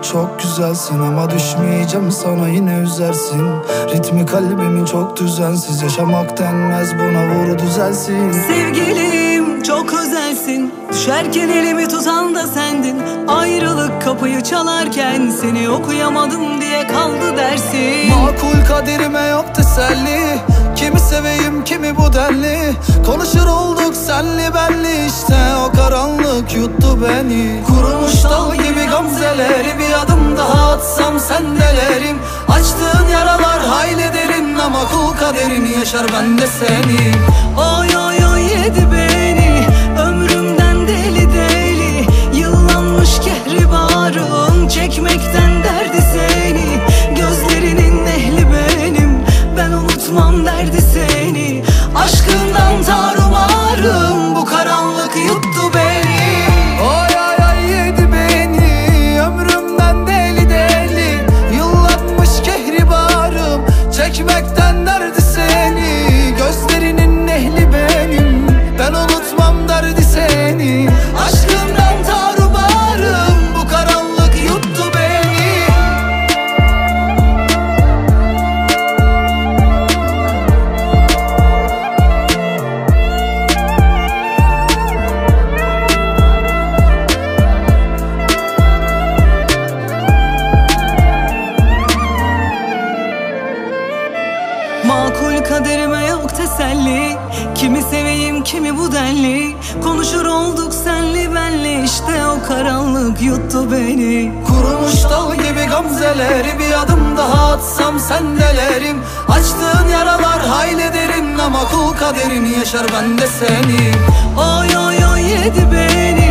çok güzelsin ama düşmeyeceğim sana, yine üzersin. Ritmi kalbimin çok düzensiz, yaşamak denmez buna, vur düzelsin. Sevgilim çok özelsin, düşerken elimi tutan da sendin. Ayrılık kapıyı çalarken seni okuyamadım diye kaldı dersin. Makul kaderime yok teselli, kimi seveyim kimi bu denli. Konuşur olduk senli benli, işte o karanlık yuttu beni. Kurumuş dal gibi gamzeleri, bir adım daha atsam sendelerim. Açtığın yaralar hayli derin ama kul kaderini yaşar ben de seni. Oy oy oy yedi beni, ömrümden deli deli. Yıllanmış kehribarım, çekmekten derdi seni. Gözlerinin ehli benim, ben unutmam derdi seni. Aşkından tarumarım, bu karanlık yuttu beni. Oy oy oy yedi beni, ömrümden deli deli. Yıllanmış kehribarım, çekmekten derdi seni. Gözlerinin ehli benim, ben unutmam derdi seni. Aşkından tarumarım, bu karanlık yuttu beni. Makul kaderime yok teselli, kimi seveyim kimi bu denli. Konuşur olduk senli benli, işte o karanlık yuttu beni. Kurumuş dal gibi gamzeleri, bir adım daha atsam sendelerim. Açtığın yaralar hayli derin ama kul kaderini yaşar ben de seni. Oy oy oy yedi beni,